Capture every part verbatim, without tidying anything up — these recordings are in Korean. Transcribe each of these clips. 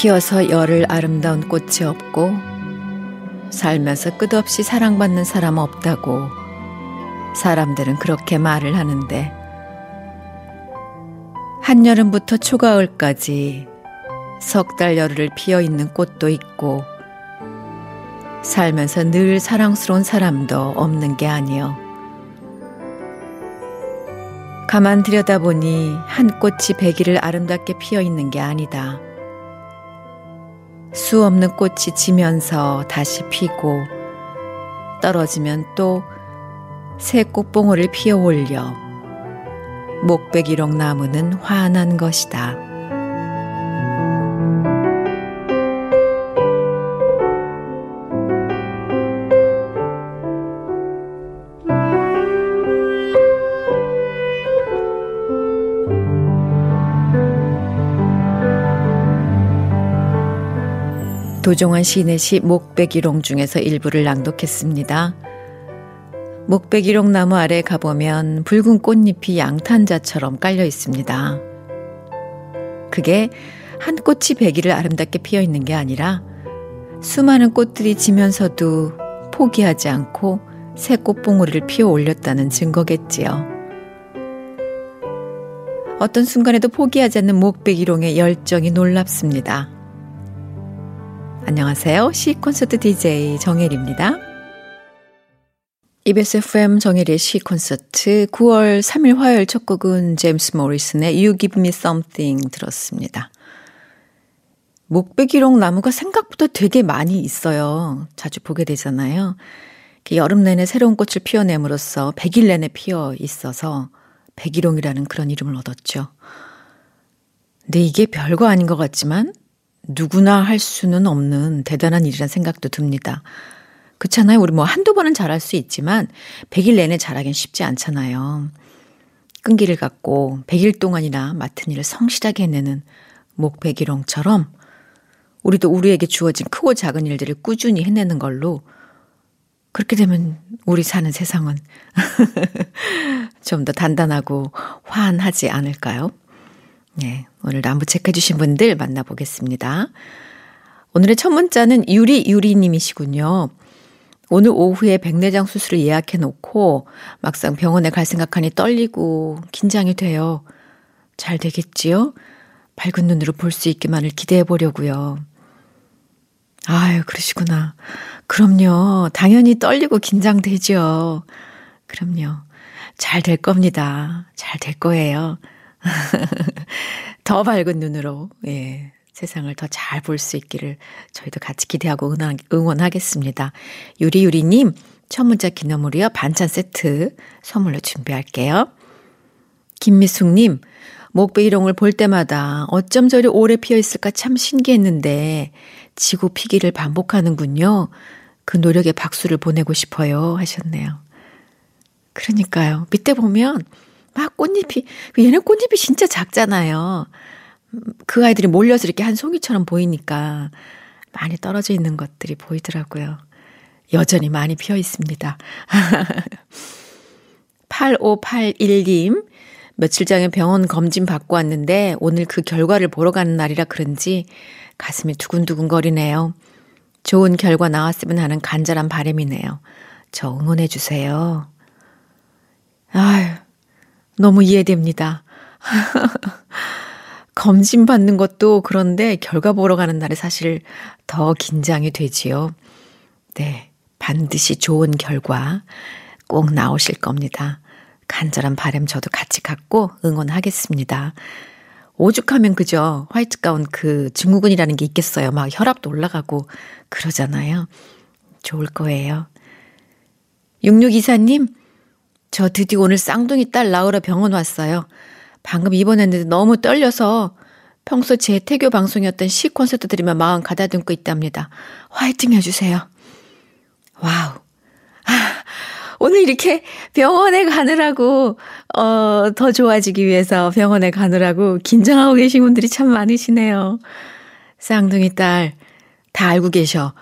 피어서 열을 아름다운 꽃이 없고 살면서 끝없이 사랑받는 사람 없다고 사람들은 그렇게 말을 하는데 한여름부터 초가을까지 석 달 열흘을 피어있는 꽃도 있고 살면서 늘 사랑스러운 사람도 없는 게 아니요. 가만 들여다보니 한 꽃이 백일을 아름답게 피어있는 게 아니다. 수 없는 꽃이 지면서 다시 피고 떨어지면 또 새 꽃봉오리를 피어 올려 목백일홍 나무는 환한 것이다. 도종환 시인의 시 목백일홍 중에서 일부를 낭독했습니다. 목백일홍 나무 아래 가보면 붉은 꽃잎이 양탄자처럼 깔려 있습니다. 그게 한 꽃이 백일을 아름답게 피어 있는 게 아니라 수많은 꽃들이 지면서도 포기하지 않고 새 꽃봉오리를 피워 올렸다는 증거겠지요. 어떤 순간에도 포기하지 않는 목백일홍의 열정이 놀랍습니다. 안녕하세요. 시콘서트 디제이 정혜리입니다. 이비에스 에프엠 정혜리의 시콘서트 구월 삼일 화요일 첫 곡은 제임스 모리슨의 You Give Me Something 들었습니다. 목백일홍 나무가 생각보다 되게 많이 있어요. 자주 보게 되잖아요. 여름 내내 새로운 꽃을 피워냄으로써 백일 내내 피어 있어서 백일홍이라는 그런 이름을 얻었죠. 근데 이게 별거 아닌 것 같지만 누구나 할 수는 없는 대단한 일이라는 생각도 듭니다. 그렇잖아요. 우리 뭐 한두 번은 잘할 수 있지만 백일 내내 잘하긴 쉽지 않잖아요. 끈기를 갖고 백일 동안이나 맡은 일을 성실하게 해내는 목백일홍처럼 우리도 우리에게 주어진 크고 작은 일들을 꾸준히 해내는 걸로 그렇게 되면 우리 사는 세상은 좀 더 단단하고 환하지 않을까요? 네, 오늘도 안부 체크해 주신 분들 만나보겠습니다. 오늘의 첫 문자는 유리유리님이시군요. 오늘 오후에 백내장 수술을 예약해 놓고 막상 병원에 갈 생각하니 떨리고 긴장이 돼요. 잘 되겠지요? 밝은 눈으로 볼 수 있기만을 기대해 보려고요. 아유, 그러시구나. 그럼요. 당연히 떨리고 긴장되죠. 그럼요. 잘 될 겁니다. 잘 될 거예요. 더 밝은 눈으로 예, 세상을 더 잘 볼 수 있기를 저희도 같이 기대하고 응원하겠습니다. 유리유리님 첫 문자 기념으로요 반찬 세트 선물로 준비할게요. 김미숙님 목백일홍을 볼 때마다 어쩜 저리 오래 피어있을까 참 신기했는데 지고 피기를 반복하는군요. 그 노력에 박수를 보내고 싶어요 하셨네요. 그러니까요. 밑에 보면 막 꽃잎이, 얘는 꽃잎이 진짜 작잖아요. 그 아이들이 몰려서 이렇게 한 송이처럼 보이니까 많이 떨어져 있는 것들이 보이더라고요. 여전히 많이 피어 있습니다. 팔오팔일님 며칠 전에 병원 검진 받고 왔는데 오늘 그 결과를 보러 가는 날이라 그런지 가슴이 두근두근 거리네요. 좋은 결과 나왔으면 하는 간절한 바람이네요. 저 응원해 주세요. 아유. 너무 이해됩니다. 검진 받는 것도 그런데 결과 보러 가는 날에 사실 더 긴장이 되지요. 네, 반드시 좋은 결과 꼭 나오실 겁니다. 간절한 바람 저도 같이 갖고 응원하겠습니다. 오죽하면 그죠? 화이트 가운 그 증후군이라는 게 있겠어요. 막 혈압도 올라가고 그러잖아요. 좋을 거예요. 육육이사님 저 드디어 오늘 쌍둥이 딸 낳으러 병원 왔어요. 방금 입원했는데 너무 떨려서 평소 제 태교 방송이었던 시 콘서트 들으며 마음 가다듬고 있답니다. 화이팅 해주세요. 와우. 아, 오늘 이렇게 병원에 가느라고 어, 더 좋아지기 위해서 병원에 가느라고 긴장하고 계신 분들이 참 많으시네요. 쌍둥이 딸 다 알고 계셔.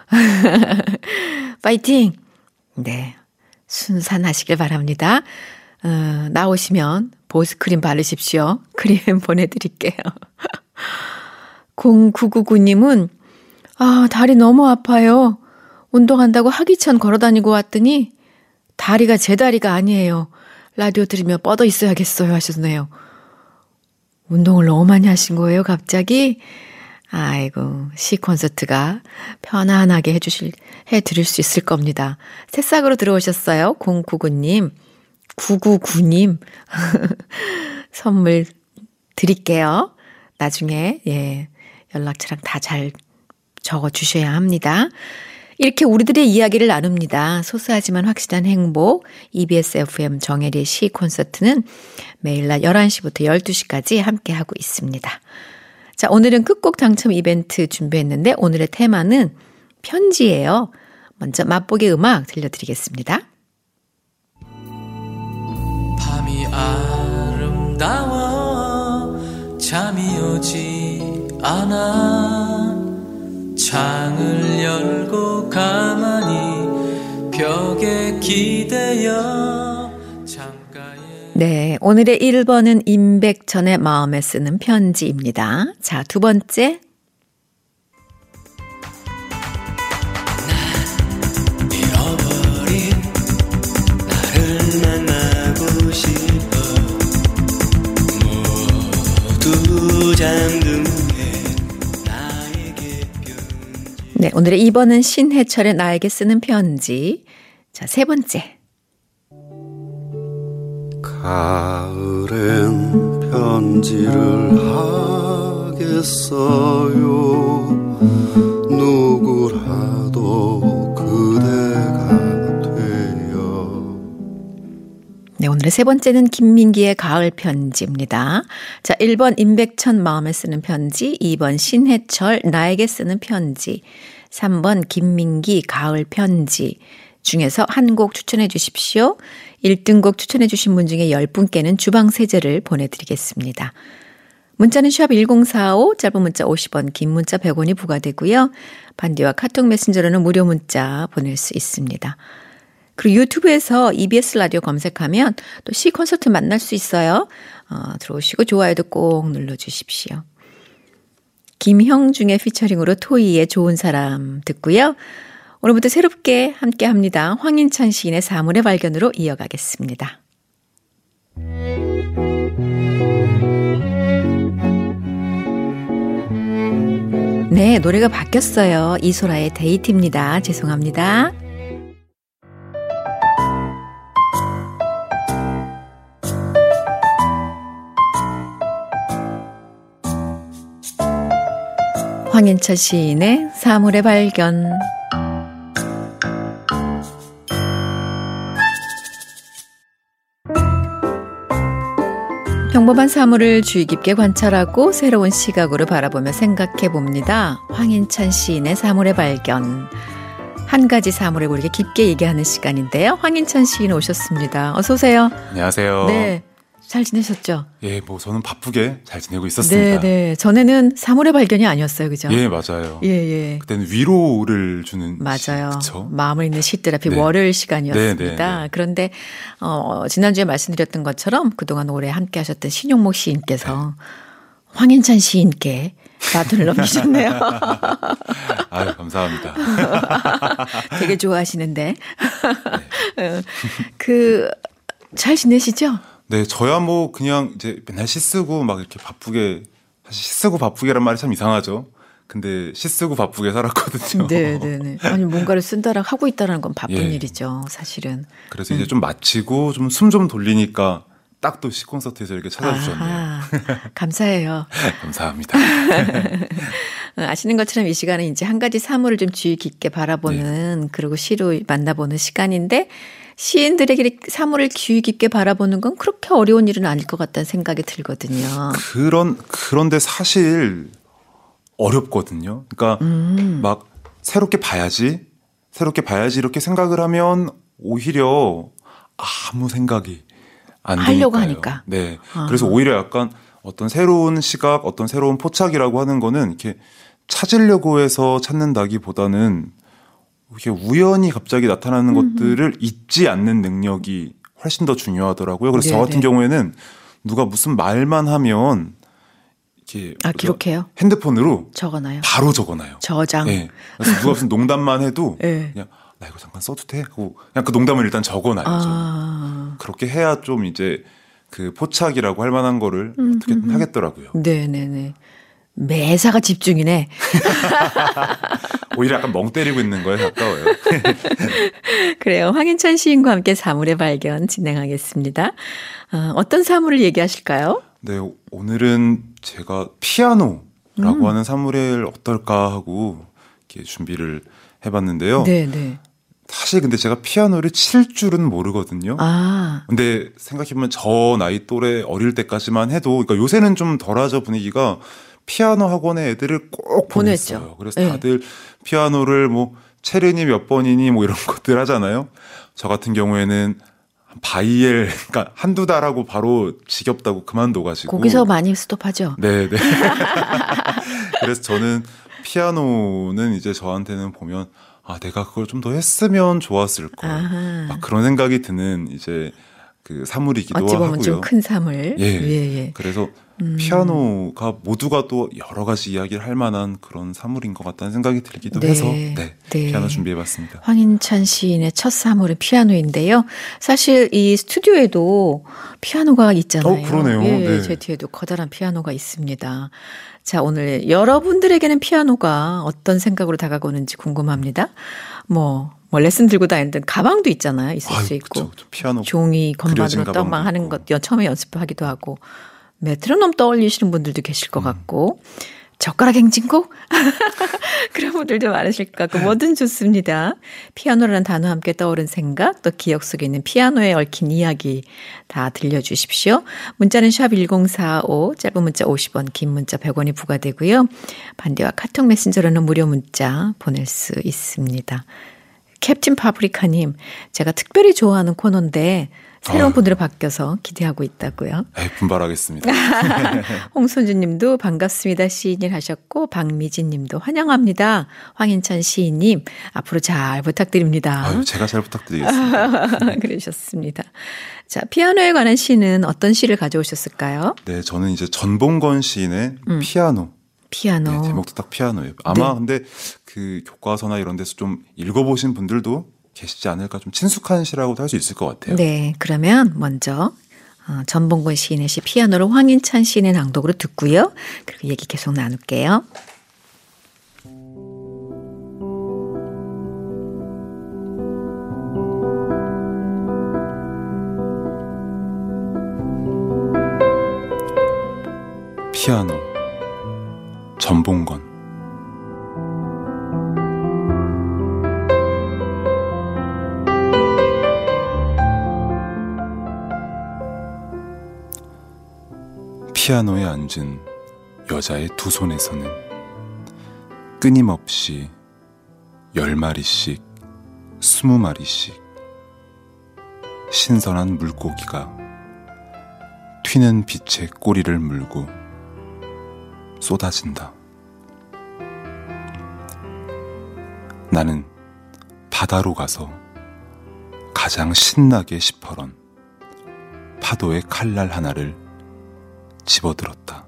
파이팅. 네. 순산하시길 바랍니다. 어, 나오시면 보습크림 바르십시오. 크림 보내드릴게요. 공구구구님은 아, 다리 너무 아파요. 운동한다고 하기천 걸어다니고 왔더니 다리가 제 다리가 아니에요. 라디오 들으며 뻗어 있어야겠어요 하셨네요. 운동을 너무 많이 하신 거예요, 갑자기? 아이고, 시 콘서트가 편안하게 해주실, 해드릴 수 있을 겁니다. 새싹으로 들어오셨어요. 공구구님, 구구구님. 선물 드릴게요. 나중에, 예, 연락처랑 다 잘 적어 주셔야 합니다. 이렇게 우리들의 이야기를 나눕니다. 소소하지만 확실한 행복. 이비에스 에프엠 정혜리의 시 콘서트는 매일 낮 열한 시부터 열두 시까지 함께하고 있습니다. 자, 오늘은 끝곡 당첨 이벤트 준비했는데 오늘의 테마는 편지예요. 먼저 맛보기 음악 들려드리겠습니다. 밤이 아름다워 잠이 오지 않아 창을 열고 가만히 벽에 기대어 창가에 네, 오늘의 일 번은 임백천의 마음에 쓰는 편지입니다. 자, 두 번째. 난 잃어버린 나를 만나고 싶어 모두 잠든 네, 오늘의 이 번은 신해철의 나에게 쓰는 편지. 자, 세 번째. 가을엔 편지를 하겠어요. 누구라도 그대가 돼요. 네, 오늘의 세 번째는 김민기의 가을 편지입니다. 자, 일 번 임백천 마음에 쓰는 편지, 이 번 신해철 나에게 쓰는 편지, 삼 번 김민기 가을 편지 중에서 한 곡 추천해 주십시오. 일 등 곡 추천해 주신 분 중에 열 분께는 주방 세제를 보내드리겠습니다. 문자는 샵 일공사오, 짧은 문자 오십 원, 긴 문자 백 원이 부과되고요. 반디와 카톡 메신저로는 무료 문자 보낼 수 있습니다. 그리고 유튜브에서 이비에스 라디오 검색하면 또 시 콘서트 만날 수 있어요. 어, 들어오시고 좋아요도 꼭 눌러주십시오. 김형중의 피처링으로 토이의 좋은 사람 듣고요. 오늘부터 새롭게 함께합니다. 황인찬 시인의 사물의 발견으로 이어가겠습니다. 네, 노래가 바뀌었어요. 이소라의 데이트입니다. 죄송합니다. 황인철 시인의 사물의 발견. 평범한 사물을 주의 깊게 관찰하고 새로운 시각으로 바라보며 생각해 봅니다. 황인찬 시인의 사물의 발견. 한 가지 사물에 우리가 깊게 얘기하는 시간인데요. 황인찬 시인 오셨습니다. 어서 오세요. 안녕하세요. 네. 잘 지내셨죠? 예, 뭐 저는 바쁘게 잘 지내고 있었습니다. 네, 네. 전에는 사물의 발견이 아니었어요, 그죠? 예, 맞아요. 예, 예. 그때는 위로를 주는 맞아요. 시, 그쵸? 마음을 읽는 시테라피 네. 월요일 시간이었습니다. 네, 네, 네. 그런데 어, 지난주에 말씀드렸던 것처럼 그동안 오래 함께 하셨던 신용목 시인께서 네. 황인찬 시인께 바톤을 넘기셨네요. 아유, 감사합니다. 되게 좋아하시는데. 네. 그, 잘 지내시죠? 네, 저야 뭐 그냥 이제 맨날 시 쓰고 막 이렇게 바쁘게, 사실 시 쓰고 바쁘게란 말이 참 이상하죠. 근데 시 쓰고 바쁘게 살았거든요. 네네네. 아니, 뭔가를 쓴다랑 하고 있다는 건 바쁜 예. 일이죠, 사실은. 그래서 음. 이제 좀 마치고 좀 숨 좀 돌리니까 딱 또 시 콘서트에서 이렇게 찾아주셨네요. 아하, 감사해요. 감사합니다. 아시는 것처럼 이 시간은 이제 한 가지 사물을 좀 주의 깊게 바라보는, 네. 그리고 시로 만나보는 시간인데, 시인들에게 사물을 주의 깊게 바라보는 건 그렇게 어려운 일은 아닐 것 같다는 생각이 들거든요. 그런, 그런데 사실 어렵거든요. 그러니까 음. 막 새롭게 봐야지, 새롭게 봐야지 이렇게 생각을 하면 오히려 아무 생각이 안 하려고 되니까요. 하니까. 네. 아. 그래서 오히려 약간 어떤 새로운 시각, 어떤 새로운 포착이라고 하는 거는 이렇게 찾으려고 해서 찾는다기보다는 이렇게 우연히 갑자기 나타나는 음흠. 것들을 잊지 않는 능력이 훨씬 더 중요하더라고요. 그래서 네네. 저 같은 경우에는 누가 무슨 말만 하면 이렇게 아, 기록해요? 핸드폰으로 적어놔요. 바로 적어놔요. 저장. 네. 그래서 누가 무슨 농담만 해도 네. 그냥 나 이거 잠깐 써도 돼? 하고 그냥 그 농담을 일단 적어놔요. 아. 그렇게 해야 좀 이제 그 포착이라고 할 만한 거를 음, 어떻게든 음, 하겠더라고요. 네네네. 매사가 집중이네. 오히려 약간 멍 때리고 있는 거에 가까워요. 그래요. 황인찬 시인과 함께 사물의 발견 진행하겠습니다. 어, 어떤 사물을 얘기하실까요? 네, 오늘은 제가 피아노라고 음. 하는 사물을 어떨까 하고 이렇게 준비를 해봤는데요. 네네. 사실 근데 제가 피아노를 칠 줄은 모르거든요. 아. 근데 생각해보면 저 나이 또래 어릴 때까지만 해도, 그러니까 요새는 좀 덜하죠, 분위기가. 피아노 학원에 애들을 꼭 보냈어요. 보냈죠. 그래서 다들 네. 피아노를 뭐 체르니 몇 번이니 뭐 이런 것들 하잖아요. 저 같은 경우에는 바이엘, 그러니까 한두 달 하고 바로 지겹다고 그만둬가지고. 거기서 많이 스톱하죠. 네네. 그래서 저는 피아노는 이제 저한테는 보면 아, 내가 그걸 좀 더 했으면 좋았을 걸. 막 그런 생각이 드는 이제 그 사물이기도 하고요. 어찌 보면 좀 큰 사물. 예. 예, 예. 그래서 음. 피아노가 모두가 또 여러 가지 이야기를 할 만한 그런 사물인 것 같다는 생각이 들기도 네. 해서 네, 네. 피아노 준비해봤습니다. 황인찬 시인의 첫 사물은 피아노인데요. 사실 이 스튜디오에도 피아노가 있잖아요. 어, 그러네요. 예, 네. 제 뒤에도 커다란 피아노가 있습니다. 자, 오늘 여러분들에게는 피아노가 어떤 생각으로 다가오는지 궁금합니다. 뭐, 뭐 레슨 들고 다니는 가방도 있잖아요. 있을 아유, 수 있고. 그쵸. 피아노 종이 건반으로 떡막 하는 것 처음에 연습하기도 하고. 메트로놈 떠올리시는 분들도 계실 것 같고. 음. 젓가락 행진곡? 그런 분들도 많으실 것 같고 뭐든 좋습니다. 피아노라는 단어와 함께 떠오른 생각, 또 기억 속에 있는 피아노에 얽힌 이야기 다 들려주십시오. 문자는 샵 일공사오, 짧은 문자 오십 원, 긴 문자 백 원이 부과되고요. 반대와 카톡 메신저로는 무료 문자 보낼 수 있습니다. 캡틴 파프리카님, 제가 특별히 좋아하는 코너인데 새로운 분들로 바뀌어서 기대하고 있다고요. 네, 분발하겠습니다. 홍선주 님도 반갑습니다. 시인일 하셨고 박미진 님도 환영합니다. 황인찬 시인님 앞으로 잘 부탁드립니다. 아유, 제가 잘 부탁드리겠습니다. 그러셨습니다. 자, 피아노에 관한 시는 어떤 시를 가져오셨을까요? 네, 저는 이제 전봉건 시인의 음. 피아노. 피아노. 네, 제목도 딱 피아노예요. 아마 네. 근데 그 교과서나 이런 데서 좀 읽어보신 분들도 계시지 않을까, 좀 친숙한 시라고도 할 수 있을 것 같아요. 네, 그러면 먼저 어, 전봉건 시인의 시 피아노를 황인찬 시인의 낭독으로 듣고요. 그리고 얘기 계속 나눌게요. 피아노 전봉건. 피아노에 앉은 여자의 두 손에서는 끊임없이 열 마리씩, 스무 마리씩 신선한 물고기가 튀는 빛의 꼬리를 물고 쏟아진다. 나는 바다로 가서 가장 신나게 시퍼런 파도의 칼날 하나를 집어들었다.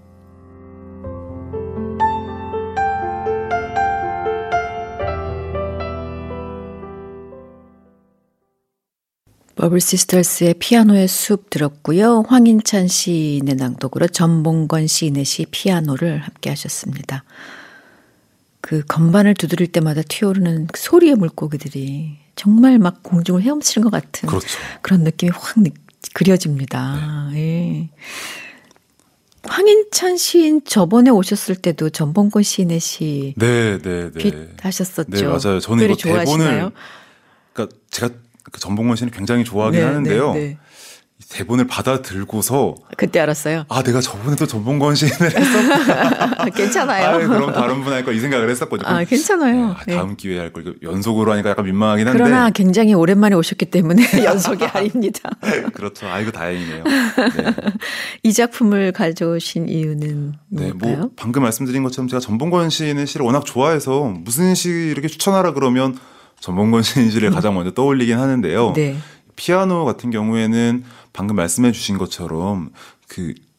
버블 시스터스의 피아노의 숲 들었고요. 황인찬 시인의 낭독으로 전봉건 시인의 시 피아노를 함께 하셨습니다. 그 건반을 두드릴 때마다 튀어오르는 소리의 물고기들이 정말 막 공중을 헤엄치는 것 같은 그렇죠. 그런 느낌이 확 그려집니다. 네. 예. 황인찬 시인 저번에 오셨을 때도 전봉건 시인의 시 네, 네, 네. 하셨었죠. 네, 맞아요. 저는 이거 대본을, 그러니까 제가 그 전봉건 씨는 굉장히 좋아하긴 네, 하는데요. 네, 네. 대본을 받아 들고서 그때 알았어요. 아, 내가 저번에도 전봉건 시인을 했었구나. 괜찮아요. 아, 그럼 다른 분 할까 이 생각을 했었거든요. 아, 괜찮아요. 네, 다음 네. 기회에 할 걸. 연속으로 하니까 약간 민망하긴 한데. 그러나 굉장히 오랜만에 오셨기 때문에 연속이 아닙니다. 그렇죠. 아, 이거 다행이네요. 네. 이 작품을 가져오신 이유는 뭘까요? 네, 뭐 방금 말씀드린 것처럼 제가 전봉건 시인의 시를 워낙 좋아해서 무슨 시 이렇게 추천하라 그러면 전봉건 시인 시를 가장 먼저 떠올리긴 하는데요. 네. 피아노 같은 경우에는 방금 말씀해 주신 것처럼 그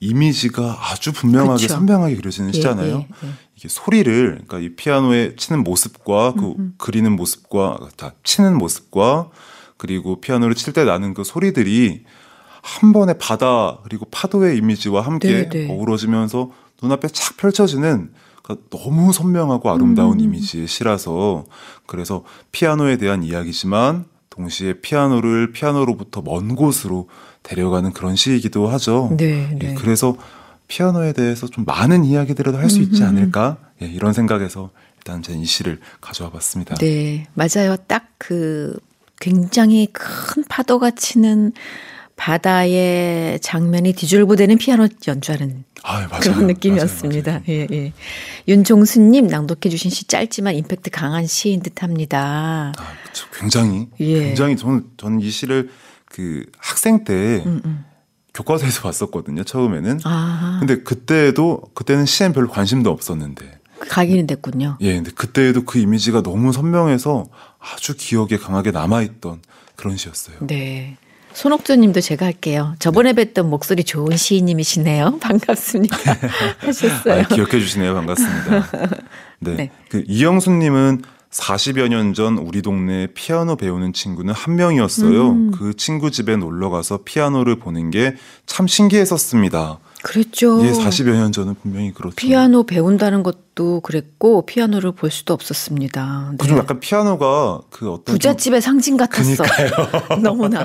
이미지가 아주 분명하게 그쵸. 선명하게 그려지는 예, 시잖아요. 예, 예. 이게 소리를 그러니까 이 피아노에 치는 모습과 그 음음. 그리는 모습과 다 치는 모습과 그리고 피아노를 칠 때 나는 그 소리들이 한 번에 바다 그리고 파도의 이미지와 함께 네, 네. 어우러지면서 눈앞에 착 펼쳐지는 그러니까 너무 선명하고 아름다운 음. 이미지의 시라서 그래서 피아노에 대한 이야기지만 동시에 피아노를 피아노로부터 먼 곳으로 데려가는 그런 시이기도 하죠. 네, 네. 예, 그래서 피아노에 대해서 좀 많은 이야기들을 할 수 있지 않을까 예, 이런 생각에서 일단 제 이 시를 가져와 봤습니다. 네, 맞아요. 딱 그 굉장히 큰 파도가 치는 바다의 장면이 뒤줄보되는 피아노 연주하는 아유, 맞아요. 그런 느낌이었습니다. 맞아요, 맞아요. 예, 예. 윤종수님 낭독해 주신 시 짧지만 임팩트 강한 시인 듯합니다. 아, 그렇죠. 굉장히 예. 굉장히 저는 저는 이 시를 그 학생 때 음, 음. 교과서에서 봤었거든요. 처음에는. 아. 근데 그때도 그때는 시엔 별로 관심도 없었는데. 각인이 됐군요. 예, 근데 그때도 그 이미지가 너무 선명해서 아주 기억에 강하게 남아있던 그런 시였어요. 네. 손옥주 님도 제가 할게요. 저번에 네. 뵀던 목소리 좋은 시인님이시네요. 반갑습니다. 하셨어요. 아, 기억해 주시네요. 반갑습니다. 네. 네. 그 이영순 님은 사십여 년 전 우리 동네에 피아노 배우는 친구는 한 명이었어요. 음. 그 친구 집에 놀러 가서 피아노를 보는 게 참 신기했었습니다. 그랬죠. 예, 사십여 년 전은 분명히 그렇죠. 피아노 배운다는 것도 그랬고 피아노를 볼 수도 없었습니다. 네. 그좀 약간 피아노가 그 어떤 부잣집의 상징 같았어. 너무나.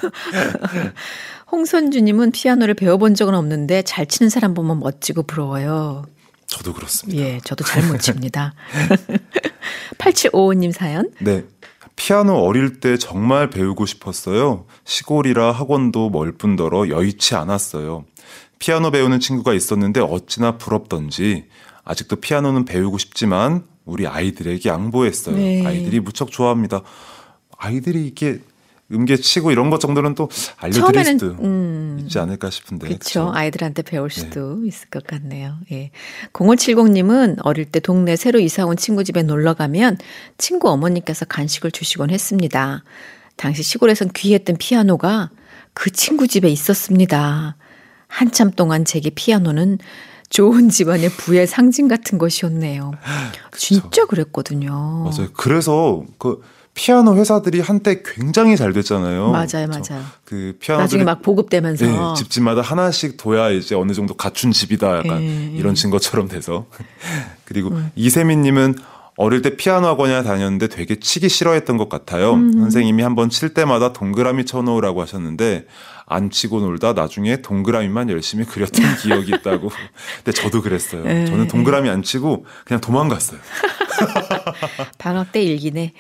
홍선주님은 피아노를 배워본 적은 없는데 잘 치는 사람 보면 멋지고 부러워요. 저도 그렇습니다. 예, 저도 잘 못 칩니다. 팔칠오오 님 사연. 네. 피아노 어릴 때 정말 배우고 싶었어요. 시골이라 학원도 멀 뿐더러 여의치 않았어요. 피아노 배우는 친구가 있었는데 어찌나 부럽던지 아직도 피아노는 배우고 싶지만 우리 아이들에게 양보했어요. 네. 아이들이 무척 좋아합니다. 아이들이 이게 음계 치고 이런 것 정도는 또 알려드릴 수도 음, 있지 않을까 싶은데. 그렇죠. 아이들한테 배울 수도 네. 있을 것 같네요. 예. 공오칠공 님은 어릴 때 동네 새로 이사 온 친구 집에 놀러 가면 친구 어머니께서 간식을 주시곤 했습니다. 당시 시골에선 귀했던 피아노가 그 친구 집에 있었습니다. 한참 동안 제게 피아노는 좋은 집안의 부의 상징 같은 것이었네요. 그쵸. 진짜 그랬거든요. 맞아요. 그래서 그 피아노 회사들이 한때 굉장히 잘 됐잖아요. 맞아요, 맞아요. 그 피아노들이 나중에 막 보급되면서 네, 집집마다 하나씩 둬야 이제 어느 정도 갖춘 집이다. 약간 예, 이런 증거처럼 돼서. 그리고 음. 이세민님은 어릴 때 피아노 학원에 다녔는데 되게 치기 싫어했던 것 같아요. 음. 선생님이 한번 칠 때마다 동그라미 쳐놓으라고 하셨는데 안 치고 놀다 나중에 동그라미만 열심히 그렸던 기억이 있다고. 근데 저도 그랬어요. 에. 저는 동그라미 안 치고 그냥 도망갔어요. 방학 때 일기네.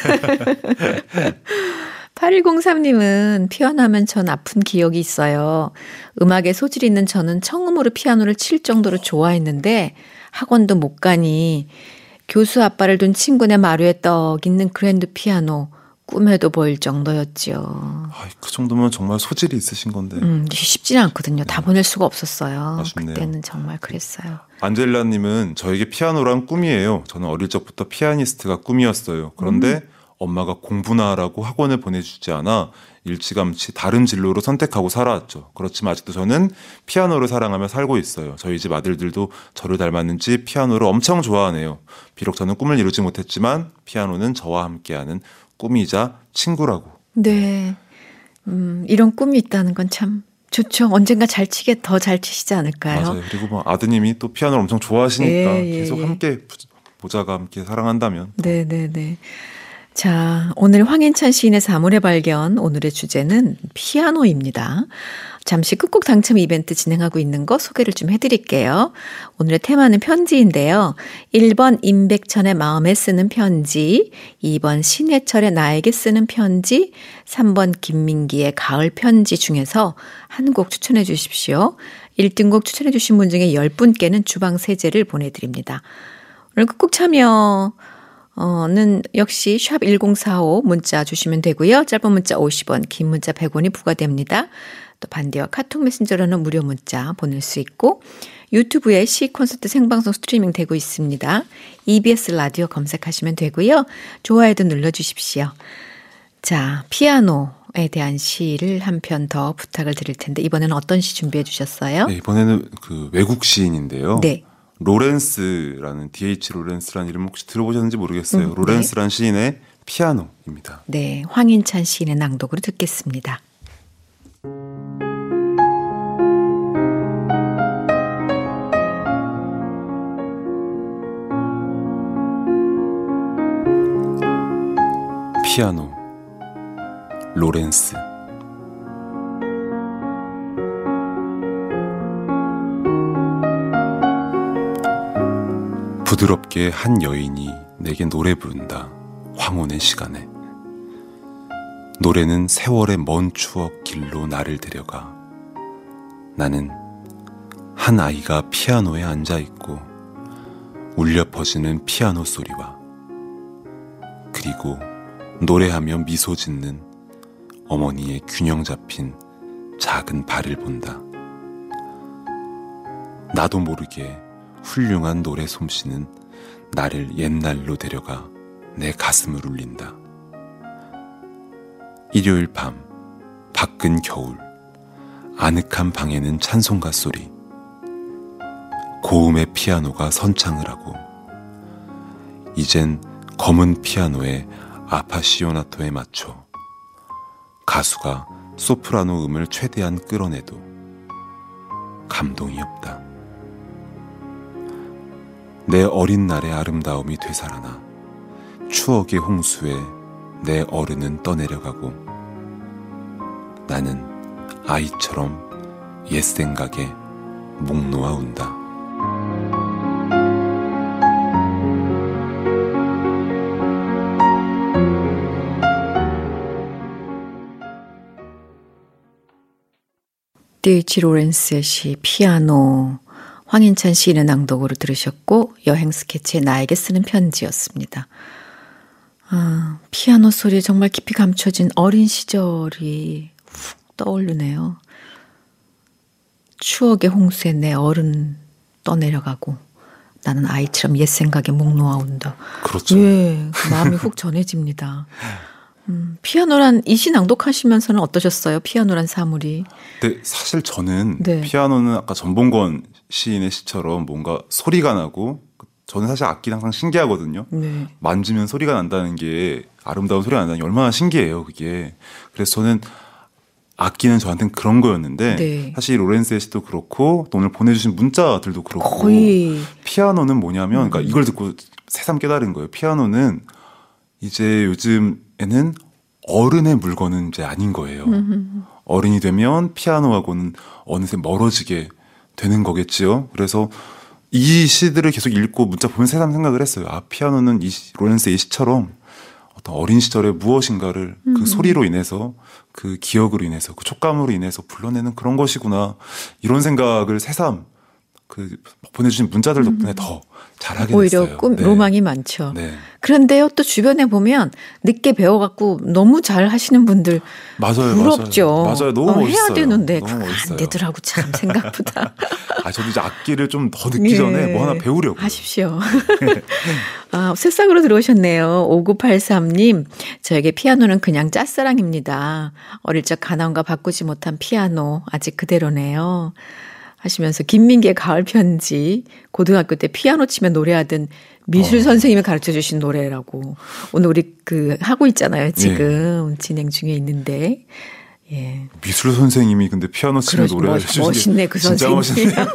팔일공삼 님은 피아노 하면 전 아픈 기억이 있어요. 음악에 소질 있는 저는 처음으로 피아노를 칠 정도로 좋아했는데 학원도 못 가니 교수 아빠를 둔 친구네 마루에 떡 있는 그랜드 피아노 꿈에도 보일 정도였지요. 아, 그 정도면 정말 소질이 있으신 건데. 음, 쉽지는 않거든요. 다 네. 보낼 수가 없었어요. 아쉽네요. 그때는 정말 그랬어요. 안젤라님은 저에게 피아노란 꿈이에요. 저는 어릴 적부터 피아니스트가 꿈이었어요. 그런데 음. 엄마가 공부나 하라고 학원을 보내주지 않아 일찌감치 다른 진로로 선택하고 살아왔죠. 그렇지만 아직도 저는 피아노를 사랑하며 살고 있어요. 저희 집 아들들도 저를 닮았는지 피아노를 엄청 좋아하네요. 비록 저는 꿈을 이루지 못했지만 피아노는 저와 함께하는 꿈이자 친구라고. 네. 음, 이런 꿈이 있다는 건 참 좋죠. 언젠가 잘 치게 더 잘 치시지 않을까요? 맞아요. 그리고 뭐 아드님이 또 피아노를 엄청 좋아하시니까 예, 예, 계속 예. 함께 보자가 함께 사랑한다면. 네네네. 네. 자, 오늘 황인찬 시인의 사물의 발견, 오늘의 주제는 피아노입니다. 잠시 끝곡 당첨 이벤트 진행하고 있는 거 소개를 좀 해드릴게요. 오늘의 테마는 편지인데요. 일 번 임백천의 마음에 쓰는 편지, 이 번 신해철의 나에게 쓰는 편지, 삼 번 김민기의 가을 편지 중에서 한 곡 추천해 주십시오. 일 등곡 추천해 주신 분 중에 열 분께는 주방 세제를 보내드립니다. 오늘 끝곡 참여 는 역시 샵 일공사오 문자 주시면 되고요. 짧은 문자 오십 원, 긴 문자 백 원이 부과됩니다. 또 반대와 카톡 메신저로는 무료 문자 보낼 수 있고 유튜브에 시 콘서트 생방송 스트리밍 되고 있습니다. 이비에스 라디오 검색하시면 되고요. 좋아요도 눌러주십시오. 자, 피아노에 대한 시를 한 편 더 부탁을 드릴 텐데 이번에는 어떤 시 준비해 주셨어요? 네, 이번에는 그 외국 시인인데요. 네. 로렌스라는 디에이치 로렌스라는 이름 혹시 들어보셨는지 모르겠어요. 음, 로렌스라는 네. 시인의 피아노입니다. 네, 황인찬 시인의 낭독으로 듣겠습니다. 피아노 로렌스. 부드럽게 한 여인이 내게 노래 부른다. 황혼의 시간에. 노래는 세월의 먼 추억 길로 나를 데려가. 나는 한 아이가 피아노에 앉아있고 울려 퍼지는 피아노 소리와 그리고 노래하며 미소 짓는 어머니의 균형 잡힌 작은 발을 본다. 나도 모르게 훌륭한 노래 솜씨는 나를 옛날로 데려가 내 가슴을 울린다. 일요일 밤, 밖은 겨울, 아늑한 방에는 찬송가 소리, 고음의 피아노가 선창을 하고 이젠 검은 피아노에 아파시오나토에 맞춰 가수가 소프라노 음을 최대한 끌어내도 감동이 없다. 내 어린 날의 아름다움이 되살아나 추억의 홍수에 내 어른은 떠내려가고 나는 아이처럼 옛 생각에 목 놓아 운다. 디에이치 로렌스의 시 피아노, 황인찬 시인의 낭독으로 들으셨고 여행 스케치의 나에게 쓰는 편지였습니다. 아, 피아노 소리에 정말 깊이 감춰진 어린 시절이 훅 떠오르네요. 추억의 홍수에 내 어른 떠내려가고 나는 아이처럼 옛 생각에 목 놓아온다. 그렇죠. 예, 마음이 훅 전해집니다. 음, 피아노란 이 시 낭독하시면서는 어떠셨어요? 피아노란 사물이. 근데 사실 저는 네. 피아노는 아까 전봉건 시인의 시처럼 뭔가 소리가 나고 저는 사실 악기는 항상 신기하거든요. 네. 만지면 소리가 난다는 게 아름다운 소리가 난다는 게 얼마나 신기해요, 그게. 그래서 저는 악기는 저한테는 그런 거였는데 네. 사실 로렌스의 시도 그렇고 또 오늘 보내주신 문자들도 그렇고 거의 피아노는 뭐냐면 음. 그러니까 이걸 듣고 새삼 깨달은 거예요. 피아노는 이제 요즘에는 어른의 물건은 이제 아닌 거예요. 음. 어른이 되면 피아노하고는 어느새 멀어지게 되는 거겠지요. 그래서 이 시들을 계속 읽고 문자 보면 새삼 생각을 했어요. 아, 피아노는 이 시, 로렌스의 이 시처럼 어떤 어린 시절의 무엇인가를 그 음. 소리로 인해서 그 기억으로 인해서 그 촉감으로 인해서 불러내는 그런 것이구나. 이런 생각을 새삼 그 보내주신 문자들 덕분에 음. 더 잘하게 오히려 됐어요. 꿈, 네. 로망이 많죠. 네. 그런데요, 또 주변에 보면 늦게 배워갖고 너무 잘 하시는 분들 맞아요, 부럽죠. 맞아요. 맞아요. 너무 어, 멋있어요. 해야 되는데 너무 안 멋있어요. 되더라고 참 생각보다. 아, 저도 이제 악기를 좀 더 듣기 예. 전에 뭐 하나 배우려고 하십시오. 아, 새싹으로 들어오셨네요. 오구팔삼 님, 저에게 피아노는 그냥 짝사랑입니다. 어릴 적 가나운과 바꾸지 못한 피아노 아직 그대로네요. 하시면서 김민기의 가을 편지, 고등학교 때 피아노 치며 노래하던 미술 어. 선생님이 가르쳐 주신 노래라고. 오늘 우리 그 하고 있잖아요. 지금 예. 진행 중에 있는데. 예. 미술 선생님이 근데 피아노 치며 노래를 해주신 멋있네, 그 진짜 선생님. 멋있네요.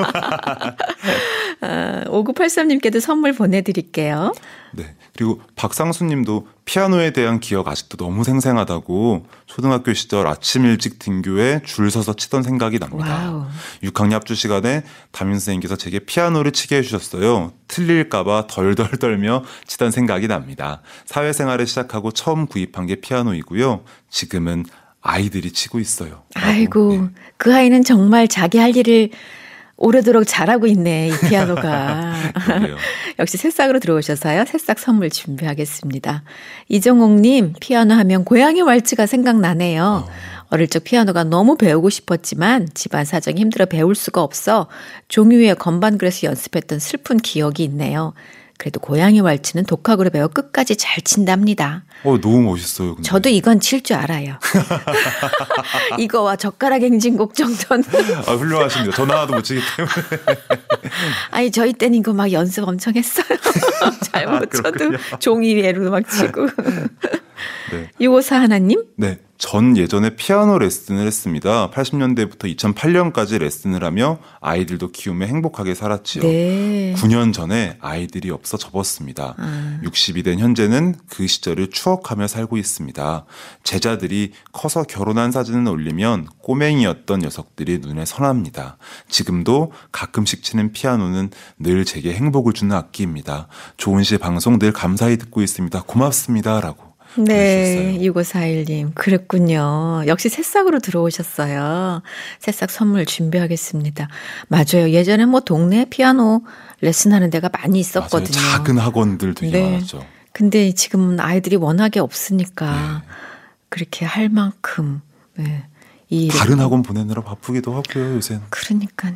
아, 오구팔삼 님께도 선물 보내드릴게요. 네. 그리고 박상수 님도 피아노에 대한 기억 아직도 너무 생생하다고 초등학교 시절 아침 일찍 등교에 줄 서서 치던 생각이 납니다. 와우. 육 학년 합주 시간에 담임 선생님께서 제게 피아노를 치게 해주셨어요. 틀릴까봐 덜덜 떨며 치던 생각이 납니다. 사회생활을 시작하고 처음 구입한 게 피아노이고요. 지금은 아이들이 치고 있어요. 아이고, 네. 그 아이는 정말 자기 할 일을 오래도록 잘하고 있네, 이 피아노가. 역시 새싹으로 들어오셔서요. 새싹 선물 준비하겠습니다. 이정옥님, 피아노 하면 고양이 왈츠가 생각나네요. 어. 어릴 적 피아노가 너무 배우고 싶었지만 집안 사정이 힘들어 배울 수가 없어 종이 위에 건반 그려서 연습했던 슬픈 기억이 있네요. 그래도 고양이 왈츠는 독학으로 배워 끝까지 잘 친답니다. 어, 너무 멋있어요. 근데. 저도 이건 칠 줄 알아요. 이거와 젓가락 행진곡 정도는. 아, 훌륭하십니다. 전 하나도 못 치기 때문에. 아니, 저희 때는 이거 막 연습 엄청 했어요. 잘 못 아, 쳐도 종이 위로 막 치고. 네. 유고사 하나님? 네. 전 예전에 피아노 레슨을 했습니다. 팔십 년대부터 이천팔 년까지 레슨을 하며 아이들도 키우며 행복하게 살았지요. 네. 구 년 전에 아이들이 없어 접었습니다. 아. 육십이 된 현재는 그 시절을 추억하며 살고 있습니다. 제자들이 커서 결혼한 사진을 올리면 꼬맹이였던 녀석들이 눈에 선합니다. 지금도 가끔씩 치는 피아노는 늘 제게 행복을 주는 악기입니다. 좋은 시 방송 늘 감사히 듣고 있습니다. 고맙습니다. 라고. 네, 육오사일 님. 그랬군요. 역시 새싹으로 들어오셨어요. 새싹 선물 준비하겠습니다. 맞아요. 예전에 뭐 동네 피아노 레슨하는 데가 많이 있었거든요. 맞아요. 작은 학원들 되게 네. 많았죠. 근데 지금은 아이들이 워낙에 없으니까 네. 그렇게 할 만큼 네. 이 다른 학원 보내느라 바쁘기도 하고요, 요새는. 그러니까요.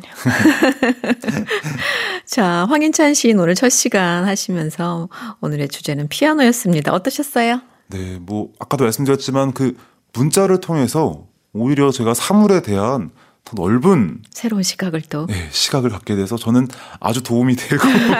자, 황인찬 시인 오늘 첫 시간 하시면서 오늘의 주제는 피아노였습니다. 어떠셨어요? 네, 뭐 아까도 말씀드렸지만 그 문자를 통해서 오히려 제가 사물에 대한 더 넓은 새로운 시각을 또 네, 시각을 갖게 돼서 저는 아주 도움이 되고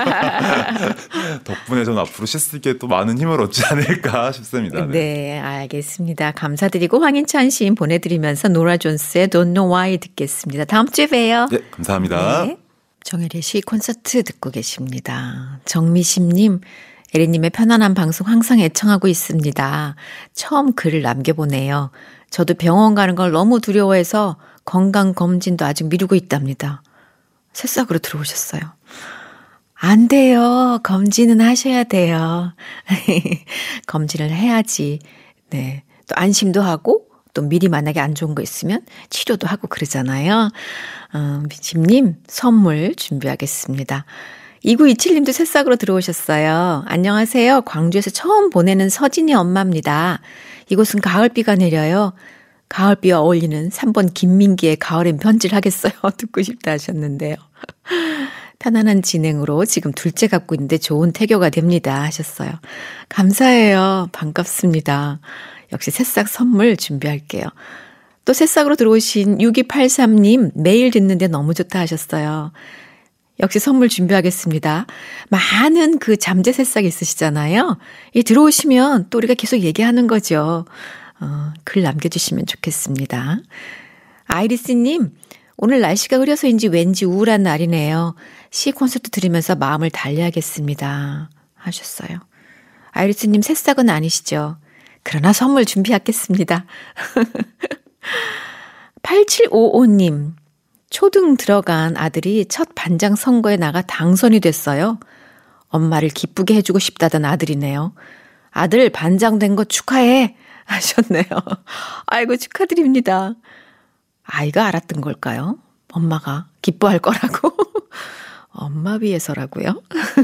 덕분에 저는 앞으로 시 쓸 또 많은 힘을 얻지 않을까 싶습니다. 네. 네, 알겠습니다. 감사드리고 황인찬 시인 보내드리면서 노라 존스의 Don't Know Why 듣겠습니다. 다음 주에 봬요. 네, 감사합니다. 네. 정혜리의 시 콘서트 듣고 계십니다. 정미심님, 에리님의 편안한 방송 항상 애청하고 있습니다. 처음 글을 남겨보네요. 저도 병원 가는 걸 너무 두려워해서 건강검진도 아직 미루고 있답니다. 새싹으로 들어오셨어요. 안 돼요. 검진은 하셔야 돼요. 검진을 해야지. 네. 또 안심도 하고 또 미리 만약에 안 좋은 거 있으면 치료도 하고 그러잖아요. 어, 미침님 선물 준비하겠습니다. 이구이칠 님도 새싹으로 들어오셨어요. 안녕하세요. 광주에서 처음 보내는 서진이 엄마입니다. 이곳은 가을비가 내려요. 가을비와 어울리는 삼 번 김민기의 가을엔 편지를 하겠어요. 듣고 싶다 하셨는데요. 편안한 진행으로 지금 둘째 갖고 있는데 좋은 태교가 됩니다 하셨어요. 감사해요. 반갑습니다. 역시 새싹 선물 준비할게요. 또 새싹으로 들어오신 육이팔삼 님 매일 듣는데 너무 좋다 하셨어요. 역시 선물 준비하겠습니다. 많은 그 잠재 새싹 있으시잖아요. 이 들어오시면 또 우리가 계속 얘기하는 거죠. 어, 글 남겨주시면 좋겠습니다. 아이리스님, 오늘 날씨가 흐려서인지 왠지 우울한 날이네요. 시 콘서트 들으면서 마음을 달래야겠습니다. 하셨어요. 아이리스님 새싹은 아니시죠? 그러나 선물 준비하겠습니다. 팔칠오오 님, 초등 들어간 아들이 첫 반장 선거에 나가 당선이 됐어요. 엄마를 기쁘게 해주고 싶다던 아들이네요. 아들 반장 된 거 축하해 하셨네요. 아이고 축하드립니다. 아이가 알았던 걸까요? 엄마가 기뻐할 거라고? 엄마 위해서라고요?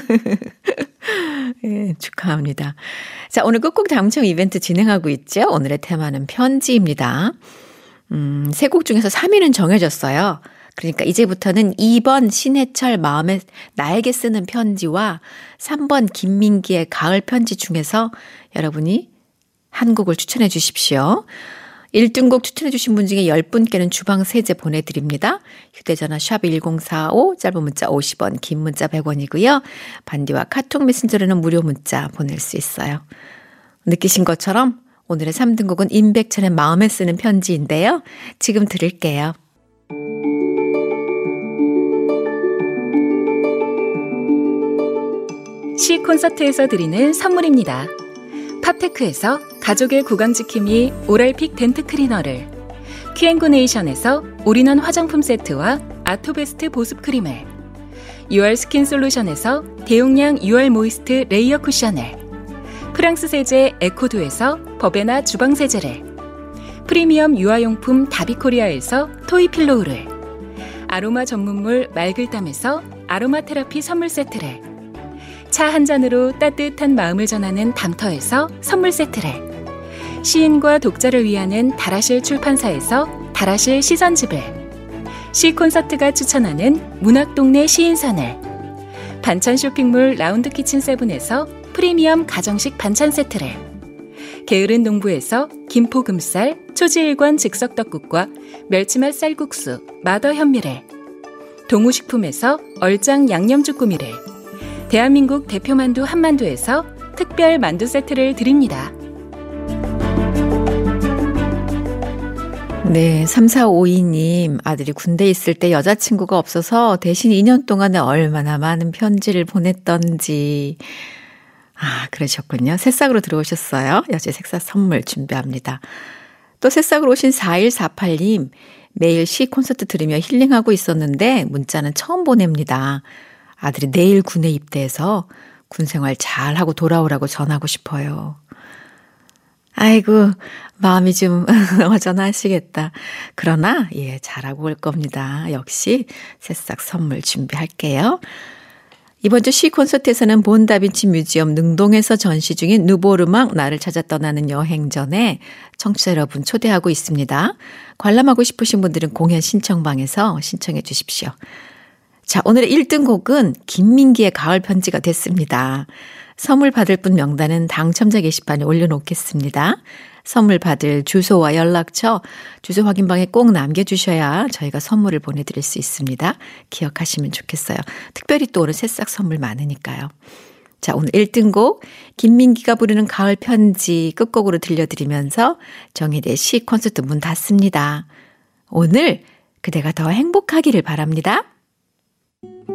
예, 축하합니다. 자, 오늘 끝곡 당첨 이벤트 진행하고 있죠. 오늘의 테마는 편지입니다. 음, 세 곡 중에서 삼 위는 정해졌어요. 그러니까 이제부터는 이 번 신해철 마음에 나에게 쓰는 편지와 삼 번 김민기의 가을 편지 중에서 여러분이 한 곡을 추천해 주십시오. 일 등곡 추천해 주신 분 중에 열 분께는 주방 세제 보내드립니다. 휴대전화 샵 일공사오, 짧은 문자 오십 원, 긴 문자 백 원이고요. 반디와 카톡 메신저로는 무료 문자 보낼 수 있어요. 느끼신 것처럼 오늘의 삼 등곡은 임백천의 마음에 쓰는 편지인데요. 지금 들을게요. 시 콘서트에서 드리는 선물입니다. 팝테크에서 가족의 구강지킴이 오랄픽 덴트 클리너를, 큐앤구네이션에서 올인원 화장품 세트와 아토베스트 보습크림을, 유알 스킨 솔루션에서 대용량 유알 모이스트 레이어 쿠션을, 프랑스 세제 에코두에서 버베나 주방 세제를, 프리미엄 유아용품 다비코리아에서 토이필로우를, 아로마 전문물 말글담에서 아로마 테라피 선물 세트를, 차 한 잔으로 따뜻한 마음을 전하는 담터에서 선물 세트를, 시인과 독자를 위하는 다라실 출판사에서 다라실 시선집을, 시 콘서트가 추천하는 문학동네 시인선을, 반찬 쇼핑몰 라운드 키친 세븐에서 프리미엄 가정식 반찬 세트를, 게으른 농부에서 김포 금쌀 초지일관 즉석떡국과 멸치맛 쌀국수 마더 현미를, 동우식품에서 얼짱 양념쭈꾸미를, 대한민국 대표만두 한만두에서 특별 만두 세트를 드립니다. 네, 삼사오이 님, 아들이 군대에 있을 때 여자친구가 없어서 대신 이 년 동안에 얼마나 많은 편지를 보냈던지. 아, 그러셨군요. 새싹으로 들어오셨어요. 여제 새싹 선물 준비합니다. 또 새싹으로 오신 사일사팔 님, 매일 시 콘서트 들으며 힐링하고 있었는데 문자는 처음 보냅니다. 아들이 내일 군에 입대해서 군 생활 잘하고 돌아오라고 전하고 싶어요. 아이고, 마음이 좀 허전하시겠다. 그러나 예, 잘하고 올 겁니다. 역시 새싹 선물 준비할게요. 이번 주 시 콘서트에서는 본다빈치 뮤지엄 능동에서 전시 중인 누보르막 나를 찾아 떠나는 여행전에 청취자 여러분 초대하고 있습니다. 관람하고 싶으신 분들은 공연 신청방에서 신청해 주십시오. 자, 오늘의 일 등 곡은 김민기의 가을 편지가 됐습니다. 선물 받을 분 명단은 당첨자 게시판에 올려놓겠습니다. 선물 받을 주소와 연락처, 주소 확인방에 꼭 남겨주셔야 저희가 선물을 보내드릴 수 있습니다. 기억하시면 좋겠어요. 특별히 또 오늘 새싹 선물 많으니까요. 자, 오늘 일 등 곡 김민기가 부르는 가을 편지 끝곡으로 들려드리면서 정혜대의 시 콘서트 문 닫습니다. 오늘 그대가 더 행복하기를 바랍니다.